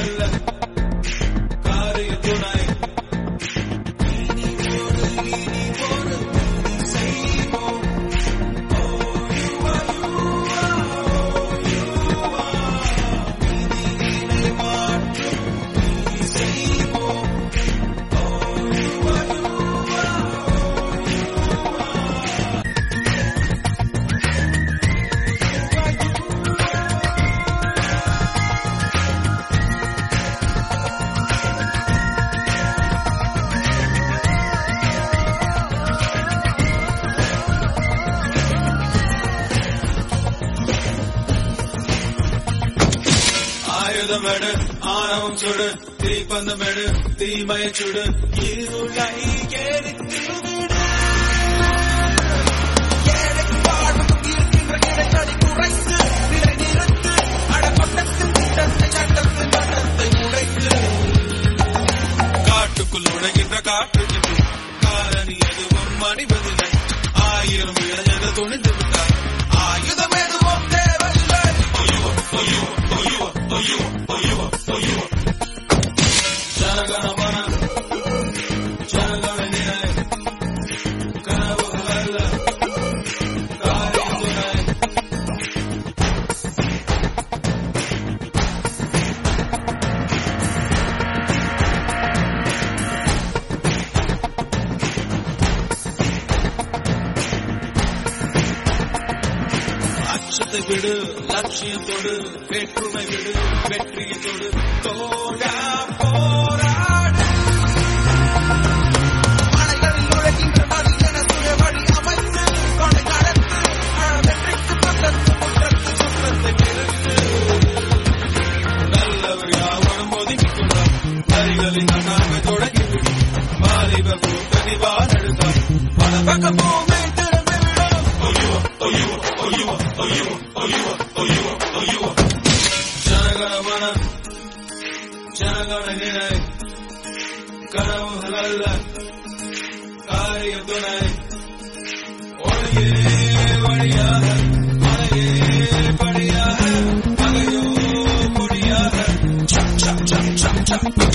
அல்ல காரிய துணை ஆயுதமெடு ஆணவம் சுடு தீப்பந்தமெடு தீமையை சுடு இருளை எரித்து விடு ஏழைக்கு வாழ்வுக்கும் இருக்கின்ற இடைகளை குறைத்து விலை நிறுத்து அடப்பட்டத்தின் திட்டத்தை சட்டத்தின் மட்டத்தை உடைத்து காட்டுக்குள் நுழைகின்ற காற்றுக்கு காரணி எதுவும் மணிவதில்லை 1000 இளைஞர் துணிந்து விட்டார் ஆயுதம் எதுவும் தேவையில்லை ஜனகணமன ஜனகண நினை கனவுகள் அல்ல காரிய துணை அச்சத்தை விடு லட்சியத்தோடு வேற்றுமை விடு வெற்றியத்தோடு தோழா போராடு மலைகளில் நுழைகின்ற வழியென சுய வழி அமைத்து கொண்டை நடத்து வெற்றிக்கு பக்கத்து முற்றத்து சுற்றத்தை பெருத்து நல்லவர் யாவரும் ஒதுக்கிக்கொண்டார் வரிகளின் அண்ணாமை தொடங்கிவிடும் வாலிப கூட்டணி வாழெடுத்தார் பல பக்கம் பூமி திரும்பிவிடும் ஜனகணமன ஜனகண நினை கனவுகள் அல்ல காரிய துணை ஒளியே வழியாக மலையே படியாக மகையோ கொடியாக